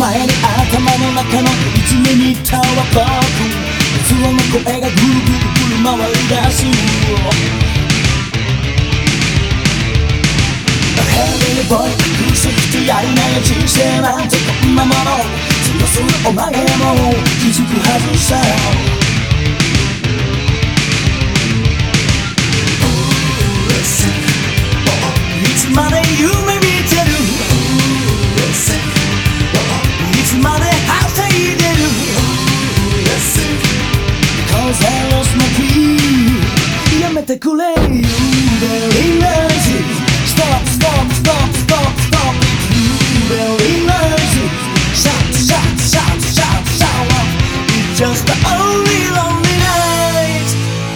前に頭の中のいつも見たは僕器の声がぐるぐるぐる回り出すヘビーボーイ空席とやりない人生なんてこんなもの強するお前も気づくはずさいつまで夢見てるいつまではしゃいでる Cause I lost my key やめてくれ You very lazy Stop, stop, stop, stop, stop You very lazy Shout, shout, shout, shout, shout It's just the only lonely night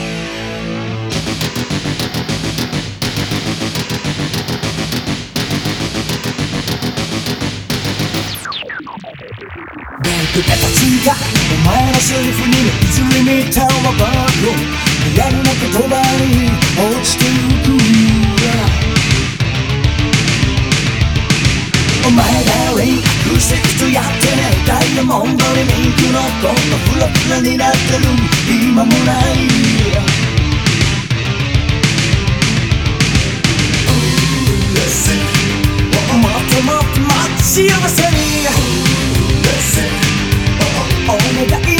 ベックで立つかお前のセリフにいずれ見たは僕リアルな言葉に落ちてゆくお前だリンクセクトやってねダイヤモンドにミンクのコートフラフラになってる今もないもっともっともっと幸せにお願い